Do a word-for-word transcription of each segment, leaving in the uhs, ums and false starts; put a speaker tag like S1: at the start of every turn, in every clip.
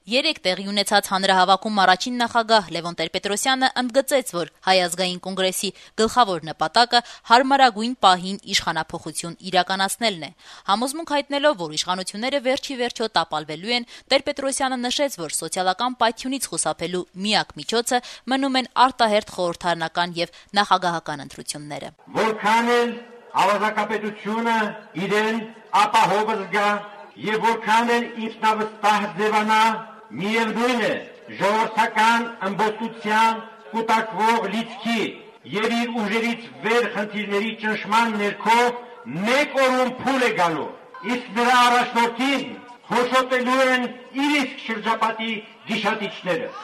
S1: Երեկ տեղի ունեցած հանրահավաքում առաջին նախագահ Լևոն Տեր-Պետրոսյանը ընդգծեց, որ Հայ ազգային կոնգրեսի գլխավոր նպատակը հարմարագույն պահին իշխանափոխություն իրականացնելն է։ Համոզմունք հայտնելով, որ իշխանությունները վերջի վերջո տապալվելու են, Տեր-Պետրոսյանը նշեց, որ սոցիալական պայթյունից խուսափելու միակ միջոցը մնում են արտահերթ խորհրդարանական եւ նախագահական ընտրությունները։
S2: Որքան էլ ավազակապետությունը իրեն ապահով զգա եւ որքան էլ ինքնավստահ ձևանա, միևնույն է, ժողովրդական ըմբոստության կուտակվող լիցքի եւ իր ուժերից վեր խնդիրների ճնշման ներքո մեկ օրում փուլ է գալու, իսկ նրա առաջնորդին հոշոտելու են իր իսկ շրջապատի գիշատիչները։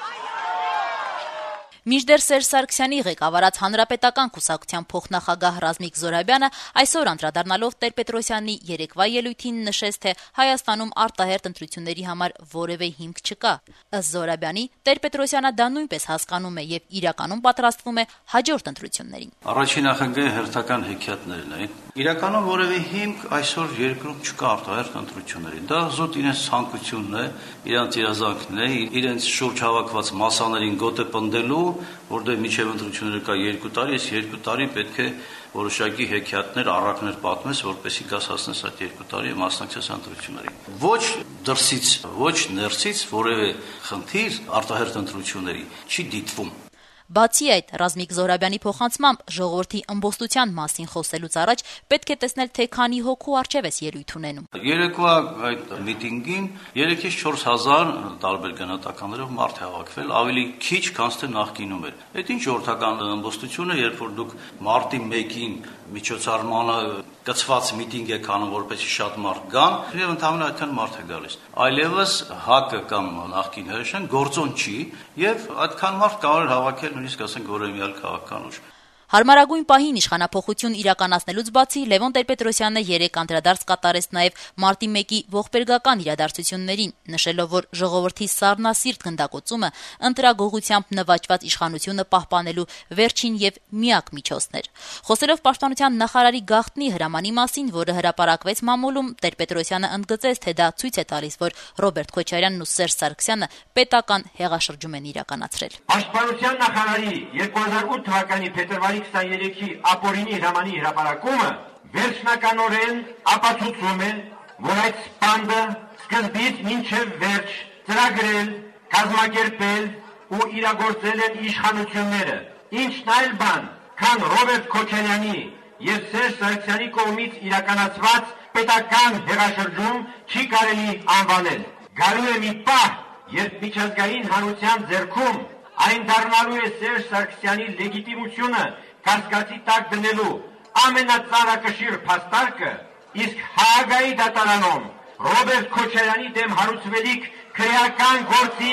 S1: Մինչդեռ Սերժ Սարգսյանի ղեկավարած Հանրապետական կուսակցության փոխնախագահ Ռազմիկ Զոհրաբյանը այսօր անդրադառնալով Տեր-Պետրոսյանի երեկվա ելույթին նշեց, թե Հայաստանում արտահերթ ընտրությունների համար որևէ հիմք չկա։ Ըստ Զոհրաբյանի, Տեր-Պետրոսյանը դա նույնպես հասկանում է եւ իրականում պատրաստվում է հաջորդ ընտրություններին։
S3: Առաջին նախագահի հերթական հեքիաթներն են։ Իրականում որևէ հիմք այսօր երկրում չկա արտահերթ ընտրությունների։ Դա զուտ իրենց ցանկությունն է, իրենց երազանքն է, իրենց շուրջ հավաքված մասաներին գոտե պնդելու, որտեղ միջև ընտրությունները կա երկու տարի, այս երկու տարի պետք է որոշակի հեքիաթներ, առակներ պատմես, որպեսզի գաս հասնես այդ երկու տարի եւ մասնակցես ընտրություններին։ Ոչ դրսից, ոչ ներսից որևէ խնդիր արտահերթ ընտրությունների չի դիտվում։
S1: Բացի այդ, Ռազմիկ Զոհրաբյանի փոխանցմամբ ժողովրդի ըմբոստության մասին խոսելուց առաջ պետք է տեսնել, թե քանի հոգու առջև ես ելույթ ունենում։
S3: Երեկվա այդ միտինգին երեքից չորս հազար տարբեր գնահատականներով մարդ է հավաքվել, ավելի քիչ, քան թե նախկինում էր։ Այդ ինչ ժողովրդական ըմբոստություն է, երբ որ դուք մարտի մեկին միջոցառմանը կցված միտինգ եք անում, որպեսզի շատ մարդ գան, եւ ընդհանրապես այդքան մարդ է գալիս։ Այլևս ՀԱԿ-ը կամ նախկին հրաշեն գործոն չի, եւ այդքան մարդ կարող է հավաքել նույնիսկ ասենք որևէ քաղաքական ուժ։
S1: Հարմարագույն պահին իշխանափոխություն իրականացնելուց բացի Լևոն Տեր-Պետրոսյանը երեկ անդրադարձ կատարեց նաև մարտի մեկի ողբերգական իրադարձություններին, նշելով, որ ժողովրդի սառնասիրտ գնդակոծումը ընտրագողությամբ նվաճված իշխանությունը պահպանելու վերջին եւ միակ միջոցն էր։ Խոսելով պաշտպանության նախարարի գաղտնի հրամանի մասին, որը հրապարակվեց մամուլում, Տեր-Պետրոսյանը ընդգծեց, թե դա ցույց է տալիս, որ Ռոբերտ Քոչարյանն ու Սերժ Սարգսյանը պետական հեղաշրջում են իրականացրել։
S2: Պաշտպանության նախարարի երկու հազար ութ թվականի փետրվարի քսաներեքի ապօրինի հրամանի հրապարակումը վերջնականորեն ապացուցում է, որ այդ սպանդը սկզբից մինչև վերջ ծրագրել, կազմակերպել ու իրագործել են իշխանությունները, ինչն այլ բան, քան Ռոբերտ Քոչարյանի եւ Սերժ Սարգսյանի կողմից իրականացված պետական հեղաշրջում չի կարելի անվանել։ Գալու է մի պահ, երբ միջազգային հանրության ձեռքում այն դառնալու է Սերժ Սարգսյանի լեգիտիմությունը կասկածի տակ դնելու ամենածանրակշիռ փաստարկը, իսկ Հաագայի դատարանում Ռոբերտ Քոչարյանի դեմ հարուցվելիք քրեական գործի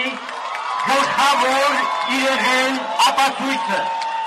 S2: գլխավոր իրեղեն ապացույցը։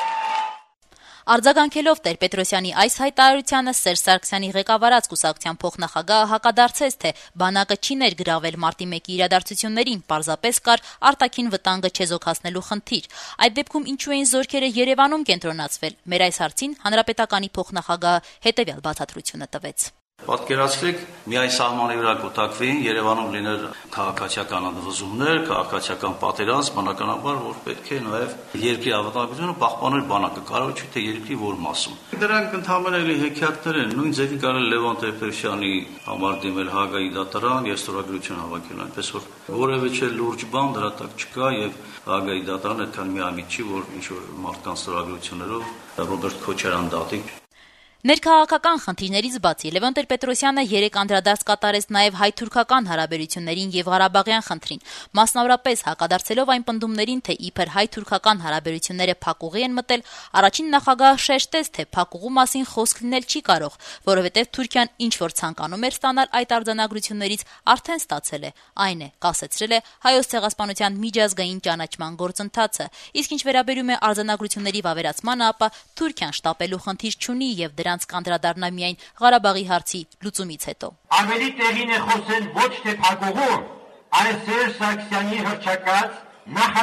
S1: Արձագանքելով Տեր-Պետրոսյանի այս հայտարարությանը Սերժ Սարգսյանի ղեկավարած կուսակցության փոխնախագահը հակադարձեց, թե բանակը չի ներգրավել մարտի մեկի իրադարձություններին, պարզապես կար արտաքին վտանգը չեզոքացնելու խնդիր։ Այդ դեպքում ինչու էին զորքերը Երևանում կենտրոնացվել։ Մեր այս հարցին Հանրապետականի փոխնախագահը հետևյալ բացատրությունը տվեց։
S3: Պատկերացրեք, միայն սահմանի վրա կուտակվեին, Երևանում լիներ քաղաքացիական ընդվզումներ, քաղաքացիական պատերազմ, բնականաբար, որ պետք է նաև երկրի անվտանգությունը պահպանել բանակը, կարող չէ թե երկրի որ մասում։ Դրանք ընդհանրապես հեքիաթներ են, նույն ձևի կարելի Լևոն Տեր-Պետրոսյանի համար դիմել Հաագայի դատարան եւ ստորագրություն հավաքել, այնպես որ որևէ չէ լուրջ բան դրա տակ չկա եւ Հաագայի դատարան այդքան միամիտ չի, որ ինչ որ մարդկանց ստորագրություններով Ռոբերտ Քոչարյան դատի։
S1: Ներքաղաքական խնդիրներից բացի Լևոն Տեր-Պետրոսյանը երեկ անդրադարձ կատարեց նաև հայ-թուրքական հարաբերություններին եւ Ղարաբաղյան խնդրին, մասնավորապես հակադարձելով այն պնդումներին, թե իբր հայ-թուրքական հարաբերությունները փակուղի են մտել, առաջին նախագահը շեշտեց, թե փակուղու մասին խոսք լինել չի կարող, որովհետեւ Թուրքիան ինչ որ ցանկանում էր ստանալ այդ արձանագրություններից, արդեն ստացել է, այն է, կասեցրել է Հայոց ցեղասպանության միջազգային ճանաչման գործընթացը, իսկ ինչ վերաբերում է արձանագրությունների վավերացմանը, ապա Թուրքիան շտապելու խնդիր չունի եւ դրանց կանդրադառնա միայն Ղարաբաղի հարցի լուծումից հետո։
S2: Ավելի տեղին է խոսել ոչ թե փակուղու, այլ Սերժ Սարգսյանի հռչակած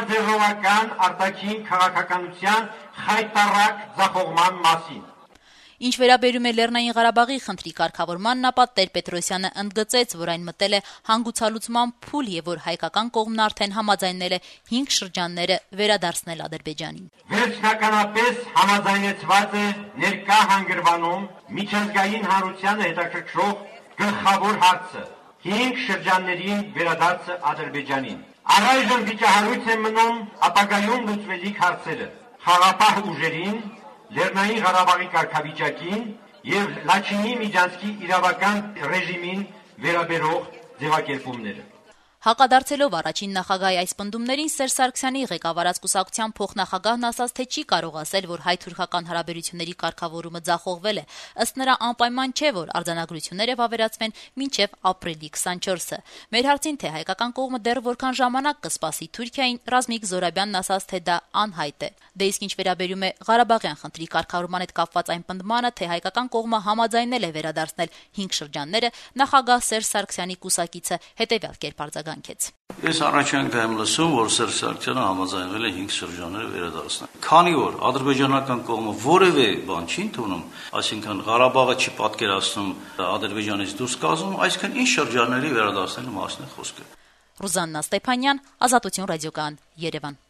S2: նախաձեռնողական արտաքին քաղաքականության խայտառակ ձախողման մասին։
S1: Ինչ վերաբերում է Լեռնային Ղարաբաղի խնդրի կարգավորմանն, ապա Տեր-Պետրոսյանը ընդգծեց, որ այն մտել է հանգուցալուծման փուլ եւ որ հայկական կողմն արդեն համաձայնել է հինգ շրջանները վերադարձնել Ադրբեջանին։
S2: Վերջնականապես համաձայնեցված է ներկա հանգրվանում միջազգային հանրությանը հետաքրքրող գլխավոր հարցը՝ հինգ շրջաններին վերադարձը Ադրբեջանին։ Առայժմ վիճահարույց է մնում ապագայում լուծվելիք հարցերը՝ խաղաղապահ ուժերին, Լեռնային Ղարաբաղի կարգավիճակին եւ Լաչինի միջանցքի իրավական ռեժիմին վերաբերող ձևակերպումները։
S1: Հակադարձելով առաջին նախագահի այս պնդումներին, Սերժ Սարգսյանի ղեկավարած կուսակցության փոխնախագահն ասաց, թե չի կարող ասել, որ հայ-թուրքական հարաբերությունների կարգավորումը ձախողվել է։ Ըստ նրա, անպայման չէ, որ արձանագրությունները վավերացվեն մինչև ապրիլի քսանչորսը։ Մեր հարցին, թե հայկական կողմը դեռ որքան ժամանակ կսպասի Թուրքիային, Ռազմիկ Զոհրաբյանն ասաց, թե դա անհայտ է։ Դե իսկ ինչ վերաբերում է Ղարաբաղյան խնդրի կարգավորման հետ կապված այն պնդմանը, թե հայկական կողմը համաձայնել է վերադարձնել հինգ շրջանները, նախագահ Սերժ Սարգսյանի կուսակիցը հետևյալ կերպ արձագանքեց։
S3: Ես առաջ անգամ լսում, որ Սերժ Սարգսյանը համաձայնվել է հինգ շրջանները վերադարձնել։ Քանի որ ադրբեջանական կողմը որևէ բան չի ընդունում, այսինքն Ղարաբաղը չի պատկերացնում Ադրբեջանից դուրս կազմում, այսինքն ինչ շրջանների վերադարձնելու մասին է խոսքը։
S1: Ռուզաննա Ստեփանյան, Ազատություն ռադիոկայան, Երևան։